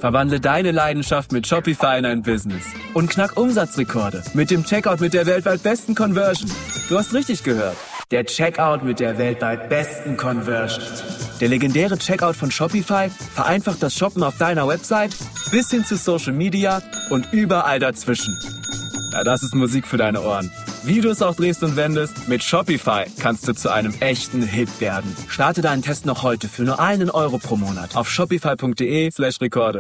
Verwandle deine Leidenschaft mit Shopify in ein Business. Und knack Umsatzrekorde mit dem Checkout mit der weltweit besten Conversion. Du hast richtig gehört. Der Checkout mit der weltweit besten Conversion. Der legendäre Checkout von Shopify vereinfacht das Shoppen auf deiner Website bis hin zu Social Media und überall dazwischen. Ja, das ist Musik für deine Ohren. Wie du es auch drehst und wendest, mit Shopify kannst du zu einem echten Hit werden. Starte deinen Test noch heute für nur €1 pro Monat auf shopify.de/Rekorde.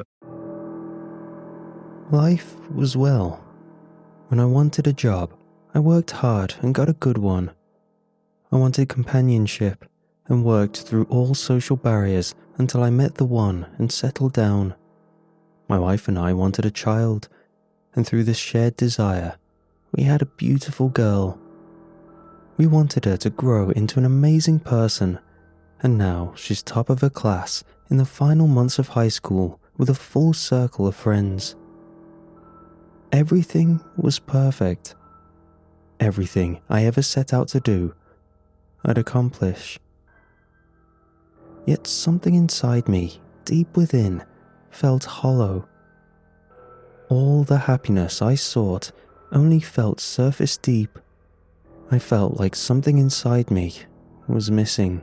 Life was well. When I wanted a job, I worked hard and got a good one. I wanted companionship and worked through all social barriers until I met the one and settled down. My wife and I wanted a child, and through this shared desire, we had a beautiful girl. We wanted her to grow into an amazing person, and now she's top of her class in the final months of high school with a full circle of friends. Everything was perfect. Everything I ever set out to do, I'd accomplish. Yet something inside me, deep within, felt hollow. All the happiness I sought only felt surface deep. I felt like something inside me was missing.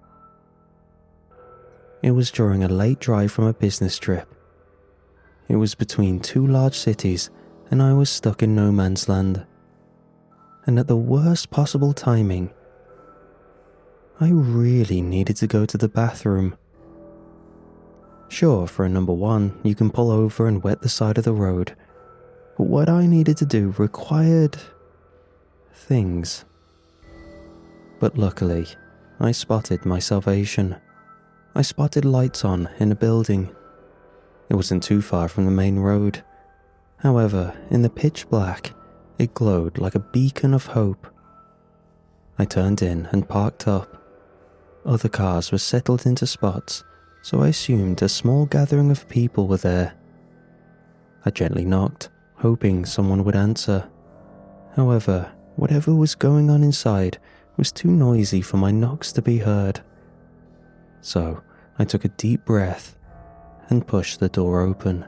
It was during a late drive from a business trip. It was between two large cities and I was stuck in no man's land. And at the worst possible timing, I really needed to go to the bathroom. Sure, for a number one, you can pull over and wet the side of the road, but what I needed to do required things. But luckily, I spotted my salvation. I spotted lights on in a building. It wasn't too far from the main road. However, in the pitch black, it glowed like a beacon of hope. I turned in and parked up. Other cars were settled into spots, so I assumed a small gathering of people were there. I gently knocked, hoping someone would answer. However, whatever was going on inside was too noisy for my knocks to be heard. So I took a deep breath and pushed the door open.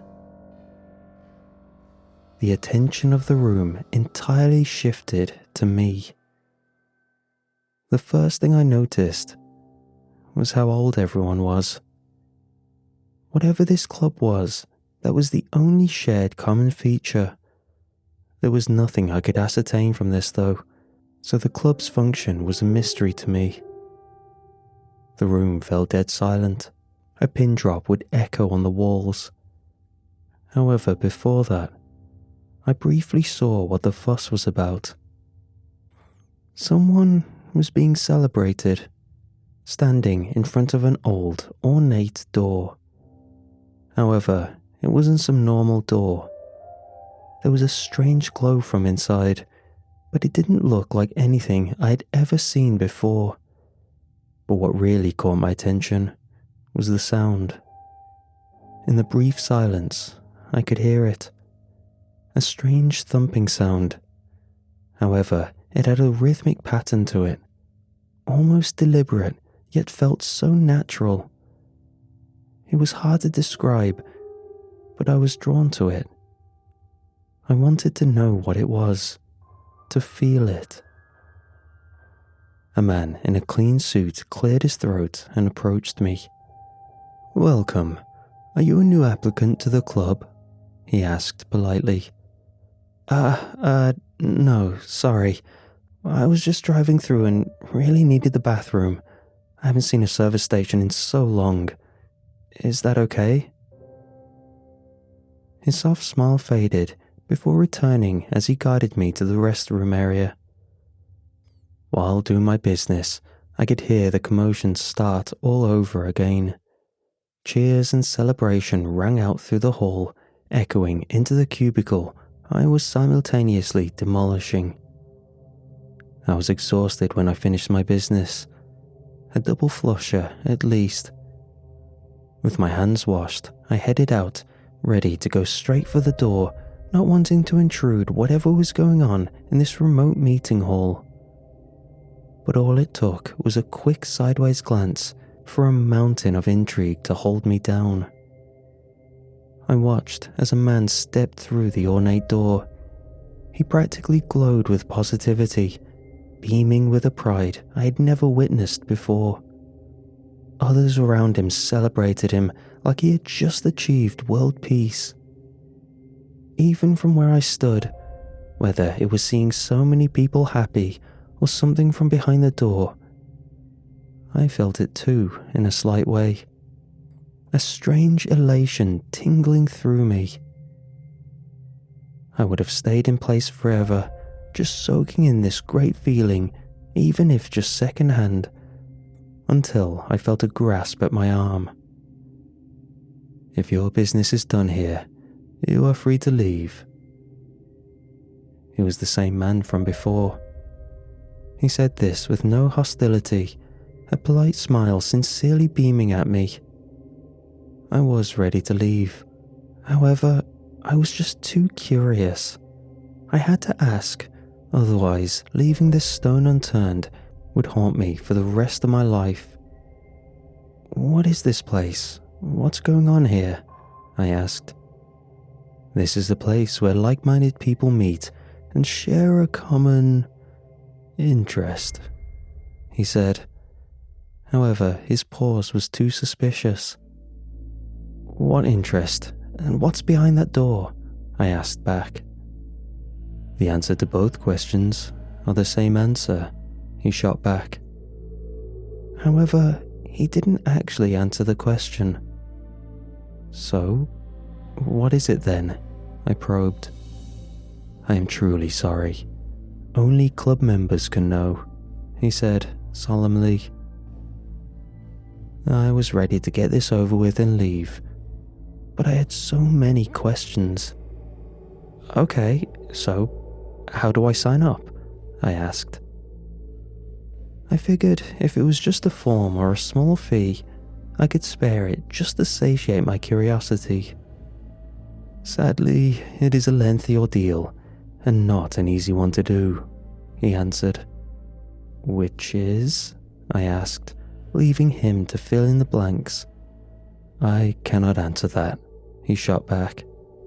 The attention of the room entirely shifted to me. The first thing I noticed was how old everyone was. Whatever this club was, that was the only shared common feature. There was nothing I could ascertain from this though, so the club's function was a mystery to me. The room fell dead silent. A pin drop would echo on the walls. However, before that, I briefly saw what the fuss was about. Someone was being celebrated, standing in front of an old, ornate door. However, it wasn't some normal door. There was a strange glow from inside, but it didn't look like anything I'd ever seen before. But what really caught my attention was the sound. In the brief silence, I could hear it. A strange thumping sound. However, it had a rhythmic pattern to it, almost deliberate, yet felt so natural. It was hard to describe, but I was drawn to it. I wanted to know what it was, to feel it. A man in a clean suit cleared his throat and approached me. "Welcome. Are you a new applicant to the club?" he asked politely. No, sorry. I was just driving through and really needed the bathroom. I haven't seen a service station in so long. Is that okay?" His soft smile faded before returning as he guided me to the restroom area. While doing my business, I could hear the commotion start all over again. Cheers and celebration rang out through the hall, echoing into the cubicle I was simultaneously demolishing. I was exhausted when I finished my business. A double flusher, at least. With my hands washed, I headed out, ready to go straight for the door, not wanting to intrude whatever was going on in this remote meeting hall. But all it took was a quick sideways glance for a mountain of intrigue to hold me down. I watched as a man stepped through the ornate door. He practically glowed with positivity, beaming with a pride I had never witnessed before. Others around him celebrated him like he had just achieved world peace. Even from where I stood, whether it was seeing so many people happy or something from behind the door, I felt it too in a slight way. A strange elation tingling through me. I would have stayed in place forever, just soaking in this great feeling, even if just secondhand, until I felt a grasp at my arm. "If your business is done here, you are free to leave." It was the same man from before. He said this with no hostility, a polite smile sincerely beaming at me. I was ready to leave. However, I was just too curious. I had to ask, otherwise leaving this stone unturned would haunt me for the rest of my life. "What is this place? What's going on here?" I asked. "This is the place where like-minded people meet and share a common interest," he said. However, his pause was too suspicious. "What interest? And what's behind that door?" I asked back. "The answer to both questions are the same answer," he shot back. However, he didn't actually answer the question. "So, what is it then?" I probed. "I am truly sorry. Only club members can know," he said solemnly. I was ready to get this over with and leave, but I had so many questions. "Okay, so how do I sign up?" I asked. I figured if it was just a form or a small fee, I could spare it just to satiate my curiosity. "Sadly, it is a lengthy ordeal, and not an easy one to do," he answered. "Which is?" I asked, leaving him to fill in the blanks. "I cannot answer that," he shot back.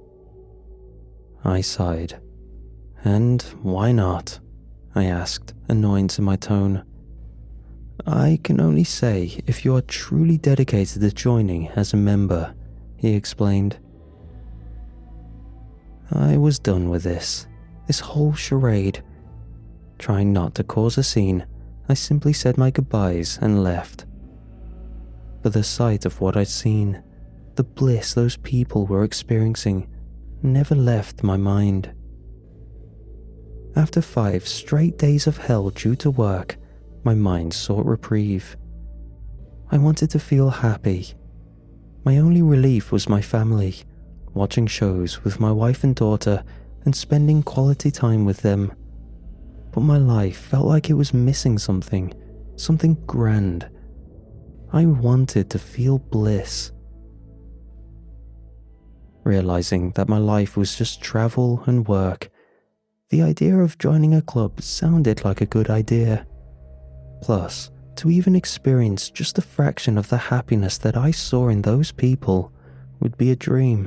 I sighed. "And why not?" I asked, annoyance in my tone. "I can only say if you are truly dedicated to joining as a member," he explained. I was done with this whole charade. Trying not to cause a scene, I simply said my goodbyes and left. But the sight of what I'd seen, the bliss those people were experiencing, never left my mind. After 5 straight days of hell due to work, my mind sought reprieve. I wanted to feel happy. My only relief was my family, watching shows with my wife and daughter and spending quality time with them. But my life felt like it was missing something grand. I wanted to feel bliss. Realizing that my life was just travel and work, the idea of joining a club sounded like a good idea. Plus, to even experience just a fraction of the happiness that I saw in those people would be a dream.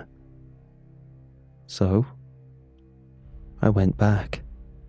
So, I went back.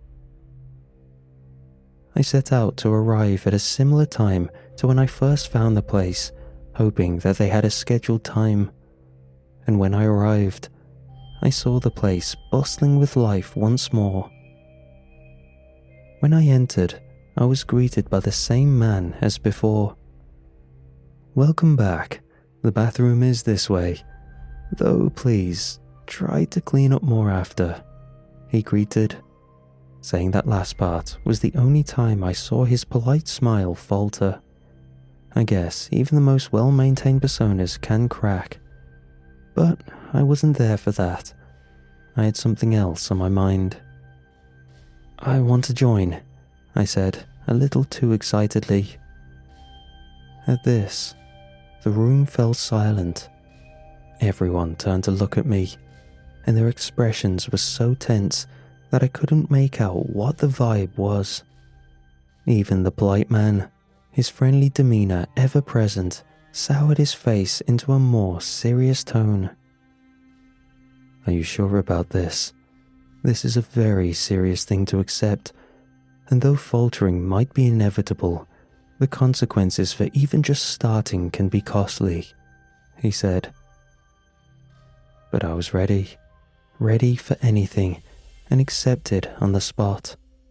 I set out to arrive at a similar time to when I first found the place, hoping that they had a scheduled time. And when I arrived, I saw the place bustling with life once more. When I entered, I was greeted by the same man as before. "Welcome back. The bathroom is this way. Though please, try to clean up more after," he greeted. Saying that last part was the only time I saw his polite smile falter. I guess even the most well-maintained personas can crack. But I wasn't there for that. I had something else on my mind. "I want to join," I said, a little too excitedly. At this, the room fell silent. Everyone turned to look at me, and their expressions were so tense that I couldn't make out what the vibe was. Even the polite man, his friendly demeanor ever present, soured his face into a more serious tone. Are you sure about this? This is a very serious thing to accept, and though faltering might be inevitable, the consequences for even just starting can be costly, he said. But I was ready for anything, and accepted on the spot.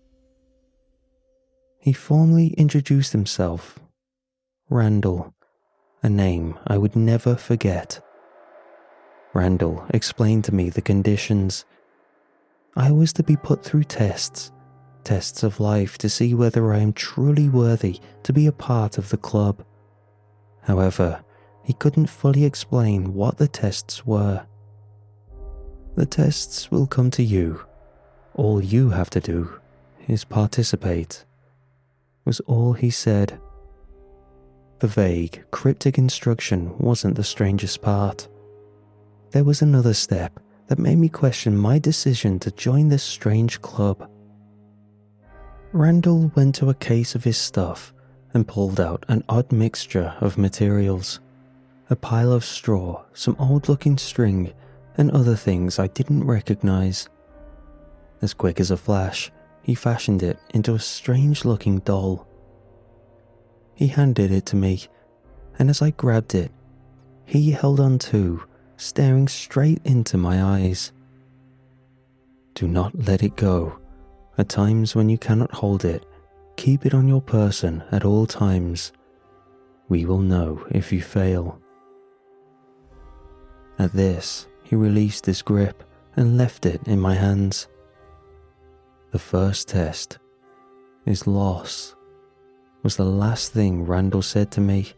He formally introduced himself, Randall, a name I would never forget. Randall explained to me the conditions. I was to be put through tests of life to see whether I am truly worthy to be a part of the club. However, he couldn't fully explain what the tests were. The tests will come to you. All you have to do is participate, was all he said. The vague, cryptic instruction wasn't the strangest part. There was another step that made me question my decision to join this strange club. Randall went to a case of his stuff and pulled out an odd mixture of materials. A pile of straw, some old-looking string, and other things I didn't recognize. As quick as a flash, he fashioned it into a strange-looking doll. He handed it to me, and as I grabbed it, he held on too, staring straight into my eyes. Do not let it go. At times when you cannot hold it, keep it on your person at all times. We will know if you fail. At this, he released his grip and left it in my hands. The first test is loss, was the last thing Randall said to me.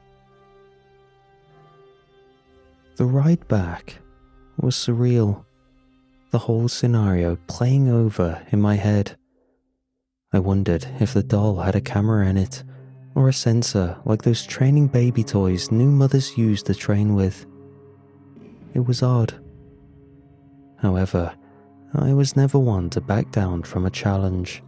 The ride back was surreal, the whole scenario playing over in my head. I wondered if the doll had a camera in it, or a sensor like those training baby toys new mothers use to train with. It was odd. However, I was never one to back down from a challenge.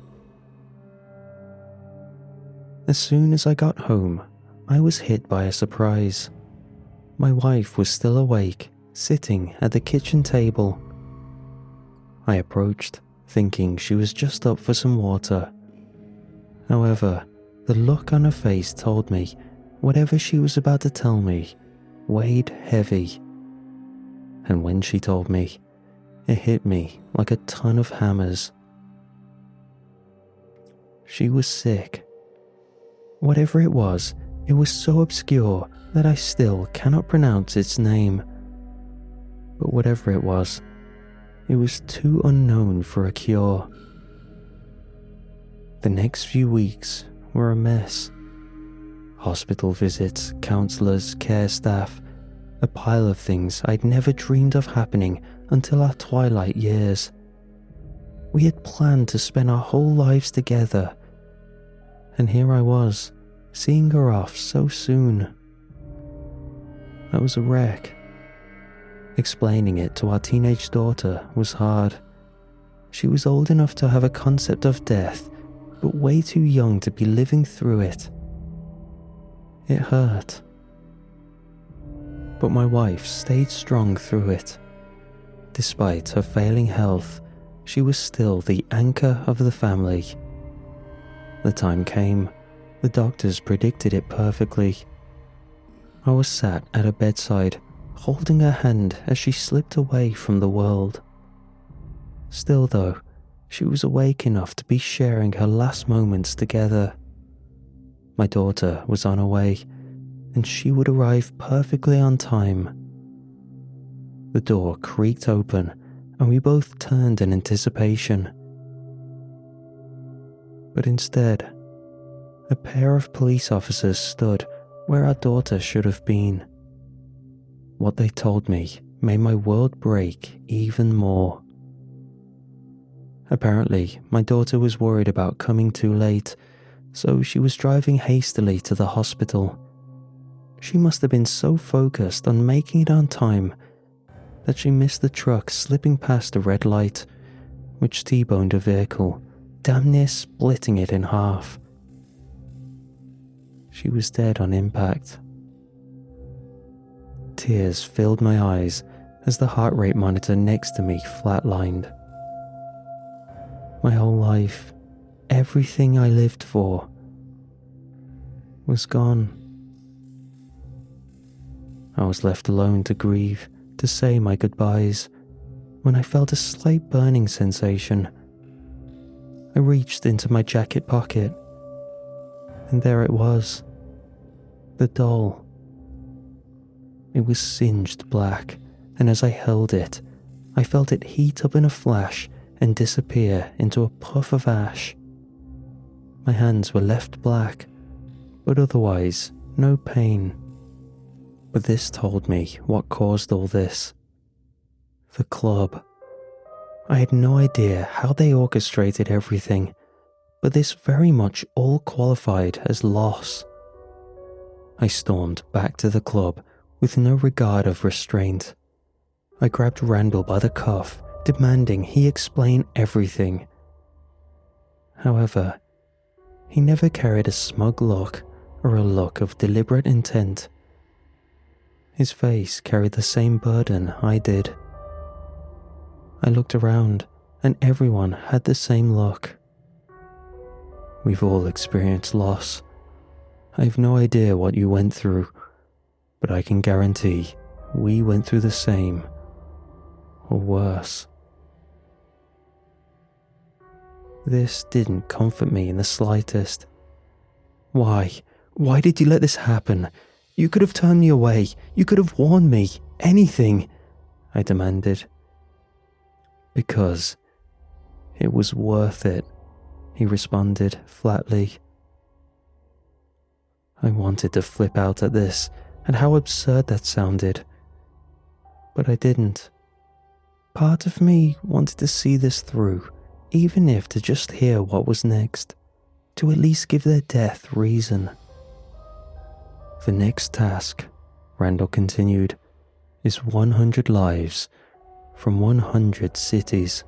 As soon as I got home, I was hit by a surprise. My wife was still awake, sitting at the kitchen table. I approached, thinking she was just up for some water. However, the look on her face told me whatever she was about to tell me weighed heavy. And when she told me, it hit me like a ton of hammers. She was sick. Whatever it was so obscure that I still cannot pronounce its name. But whatever it was too unknown for a cure. The next few weeks were a mess. Hospital visits, counselors, care staff, a pile of things I'd never dreamed of happening until our twilight years. We had planned to spend our whole lives together, and here I was, seeing her off so soon. I was a wreck. Explaining it to our teenage daughter was hard. She was old enough to have a concept of death, but way too young to be living through it. It hurt. But my wife stayed strong through it. Despite her failing health, she was still the anchor of the family. The time came. The doctors predicted it perfectly. I was sat at her bedside, holding her hand as she slipped away from the world. Still though, she was awake enough to be sharing her last moments together. My daughter was on her way, and she would arrive perfectly on time. The door creaked open, and we both turned in anticipation. But instead, a pair of police officers stood where our daughter should have been. What they told me made my world break even more. Apparently, my daughter was worried about coming too late, so she was driving hastily to the hospital. She must have been so focused on making it on time that she missed the truck slipping past a red light, which T-boned a vehicle, damn near splitting it in half. She was dead on impact. Tears filled my eyes as the heart rate monitor next to me flatlined. My whole life, everything I lived for, was gone. I was left alone to grieve, to say my goodbyes, when I felt a slight burning sensation. I reached into my jacket pocket, and there it was, the doll. It was singed black, and as I held it, I felt it heat up in a flash and disappear into a puff of ash. My hands were left black, but otherwise no pain. But this told me what caused all this. The club. I had no idea how they orchestrated everything, but this very much all qualified as loss. I stormed back to the club with no regard of restraint. I grabbed Randall by the cuff, demanding he explain everything. However, he never carried a smug look or a look of deliberate intent. His face carried the same burden I did. I looked around, and everyone had the same look. We've all experienced loss. I have no idea what you went through, but I can guarantee we went through the same, or worse. This didn't comfort me in the slightest. Why? Why did you let this happen? You could have turned me away. You could have warned me. Anything, I demanded. Because it was worth it, he responded flatly. I wanted to flip out at this and how absurd that sounded, but I didn't. Part of me wanted to see this through, even if to just hear what was next, to at least give their death reason. The next task, Randall continued, is 100 lives from 100 cities.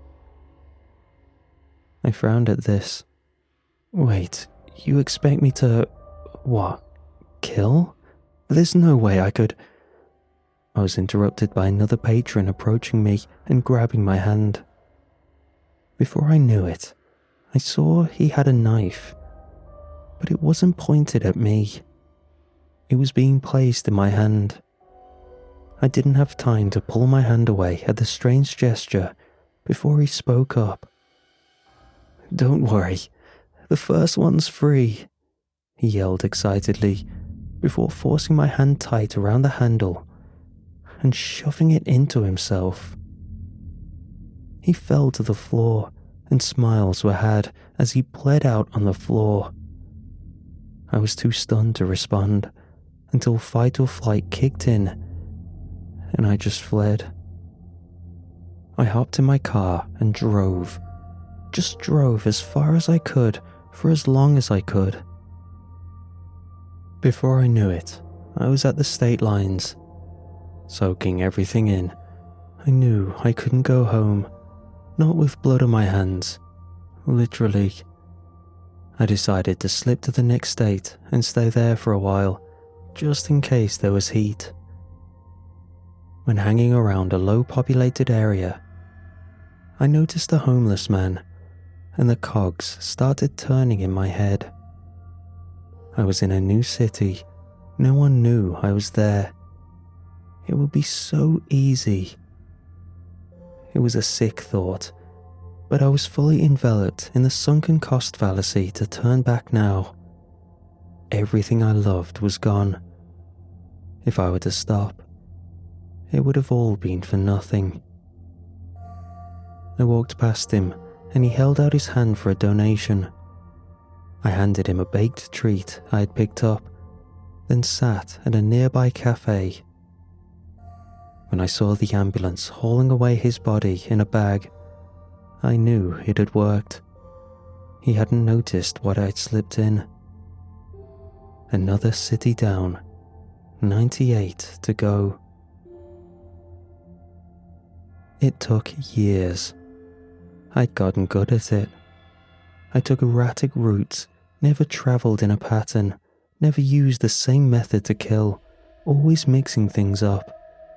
I frowned at this. Wait, you expect me to, what, kill? There's no way I could. I was interrupted by another patron approaching me and grabbing my hand. Before I knew it, I saw he had a knife, but it wasn't pointed at me. It was being placed in my hand. I didn't have time to pull my hand away at the strange gesture before he spoke up. "Don't worry, the first one's free," he yelled excitedly before forcing my hand tight around the handle and shoving it into himself. He fell to the floor and smiles were had as he bled out on the floor. I was too stunned to respond until fight or flight kicked in, and I just fled. I hopped in my car and drove. Just drove as far as I could for as long as I could. Before I knew it, I was at the state lines. Soaking everything in, I knew I couldn't go home, not with blood on my hands, literally. I decided to slip to the next state and stay there for a while, just in case there was heat. When hanging around a low-populated area, I noticed a homeless man, and the cogs started turning in my head. I was in a new city. No one knew I was there. It would be so easy. It was a sick thought, but I was fully enveloped in the sunken cost fallacy to turn back now. Everything I loved was gone. If I were to stop, it would have all been for nothing. I walked past him, and he held out his hand for a donation. I handed him a baked treat I had picked up, then sat at a nearby cafe. When I saw the ambulance hauling away his body in a bag, I knew it had worked. He hadn't noticed what I'd slipped in. Another city down, 98 to go. It took years. I'd gotten good at it. I took erratic routes, never travelled in a pattern, never used the same method to kill, always mixing things up.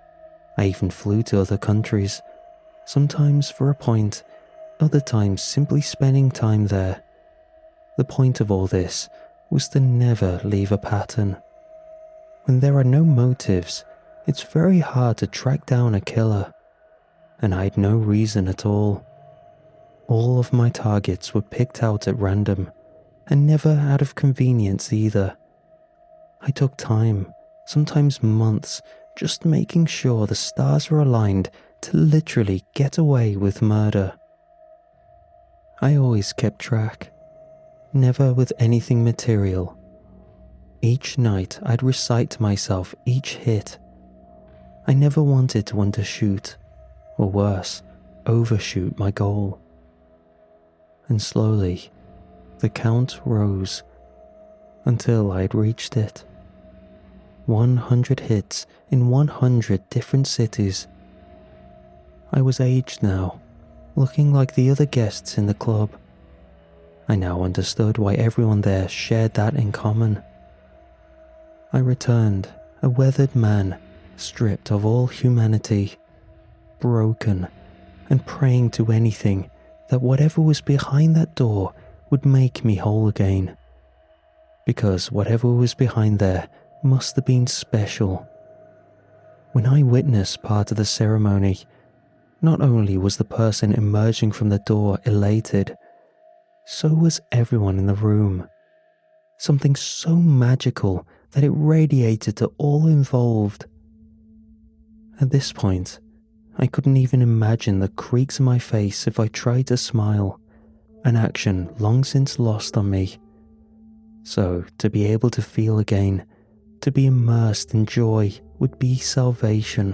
I even flew to other countries, sometimes for a point, other times simply spending time there. The point of all this was to never leave a pattern. When there are no motives, it's very hard to track down a killer, and I had no reason at all. All of my targets were picked out at random, and never out of convenience either. I took time, sometimes months, just making sure the stars were aligned to literally get away with murder. I always kept track, never with anything material. Each night I'd recite to myself each hit. I never wanted to undershoot, or worse, overshoot my goal. And slowly, the count rose until I had reached it. 100 hits in 100 different cities. I was aged now, looking like the other guests in the club. I now understood why everyone there shared that in common. I returned, a weathered man, stripped of all humanity, broken, and praying to anything that whatever was behind that door would make me whole again. Because whatever was behind there must have been special. When I witnessed part of the ceremony, not only was the person emerging from the door elated, so was everyone in the room. Something so magical that it radiated to all involved. At this point, I couldn't even imagine the creaks in my face if I tried to smile, an action long since lost on me. So to be able to feel again, to be immersed in joy, would be salvation.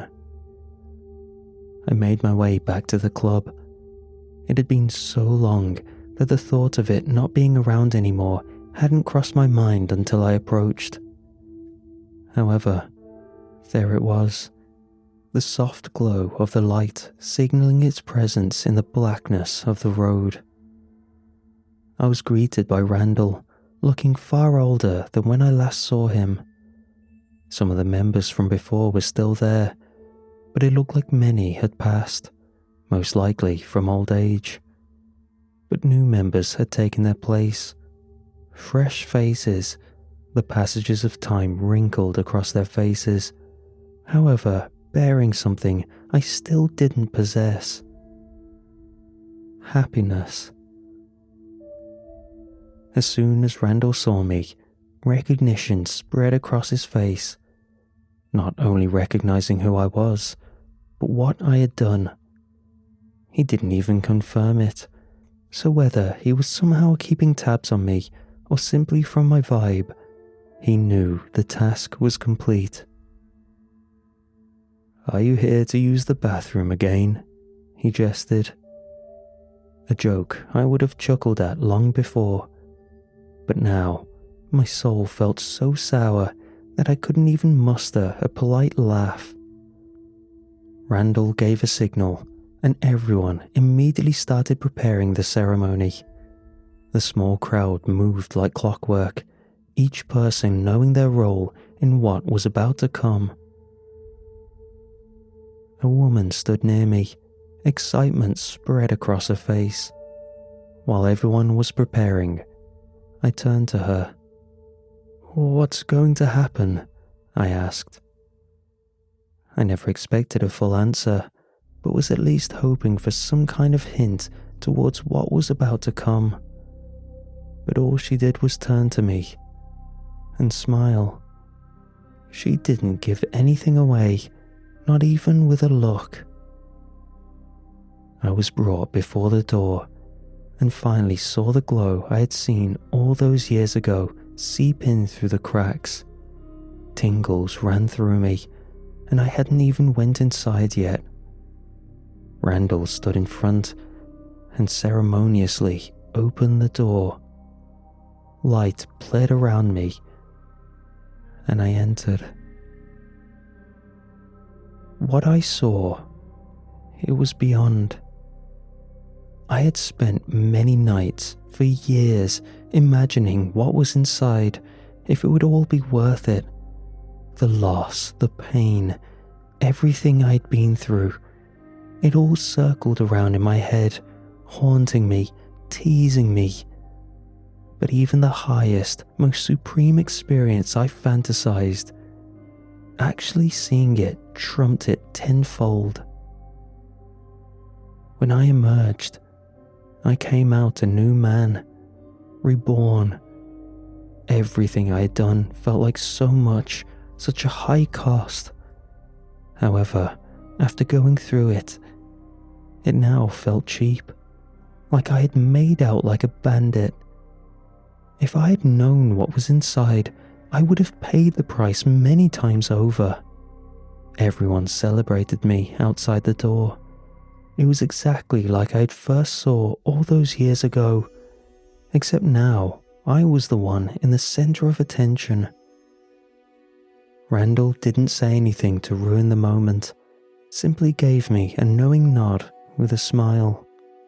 I made my way back to the club. It had been so long that the thought of it not being around anymore hadn't crossed my mind until I approached. However, there it was, the soft glow of the light signaling its presence in the blackness of the road. I was greeted by Randall, looking far older than when I last saw him. Some of the members from before were still there, but it looked like many had passed, most likely from old age. But new members had taken their place. Fresh faces, the passages of time wrinkled across their faces, however, bearing something I still didn't possess. Happiness. As soon as Randall saw me, recognition spread across his face, not only recognizing who I was, but what I had done. He didn't even confirm it, so whether he was somehow keeping tabs on me or simply from my vibe, he knew the task was complete. "Are you here to use the bathroom again?" he gestured. A joke I would have chuckled at long before, but now my soul felt so sour that I couldn't even muster a polite laugh. Randall gave a signal, and everyone immediately started preparing the ceremony. The small crowd moved like clockwork, each person knowing their role in what was about to come. A woman stood near me, excitement spread across her face. While everyone was preparing, I turned to her. "What's going to happen?" I asked. I never expected a full answer, but was at least hoping for some kind of hint towards what was about to come. But all she did was turn to me and smile. She didn't give anything away, not even with a look. I was brought before the door and finally saw the glow I had seen all those years ago seep in through the cracks. Tingles ran through me, and I hadn't even went inside yet. Randall stood in front and ceremoniously opened the door. Light played around me, and I entered. What I saw, it was beyond. I had spent many nights, for years, imagining what was inside, if it would all be worth it. The loss, the pain, Everything I'd been through, it all circled around in my head, haunting me, teasing me. But even the highest, most supreme experience I fantasized, actually seeing it trumped it tenfold. When I emerged, I came out a new man, reborn. Everything I had done felt like so much, such a high cost. However, after going through it, it now felt cheap, like I had made out like a bandit. If I had known what was inside, I would have paid the price many times over. Everyone celebrated me outside the door. It was exactly like I had first saw all those years ago, except now I was the one in the center of attention. Randall didn't say anything to ruin the moment, simply gave me a knowing nod with a smile.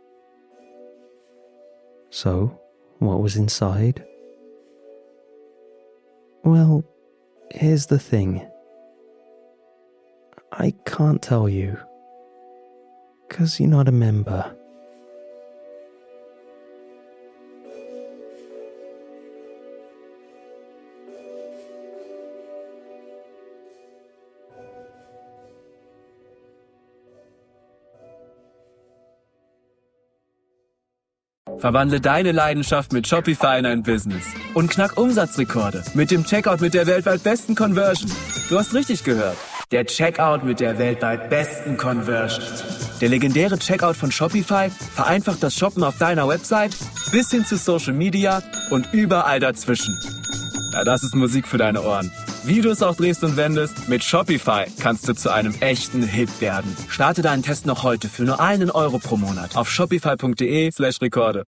So, what was inside? Well, here's the thing. I can't tell you, 'cause you're not a member. Verwandle deine Leidenschaft mit Shopify in ein Business und knack Umsatzrekorde mit dem Checkout mit der weltweit besten Conversion. Du hast richtig gehört. Der Checkout mit der weltweit besten Conversion. Der legendäre Checkout von Shopify vereinfacht das Shoppen auf deiner Website bis hin zu Social Media und überall dazwischen. Ja, das ist Musik für deine Ohren. Wie du es auch drehst und wendest, mit Shopify kannst du zu einem echten Hit werden. Starte deinen Test noch heute für nur €1 pro Monat auf shopify.de/Rekorde.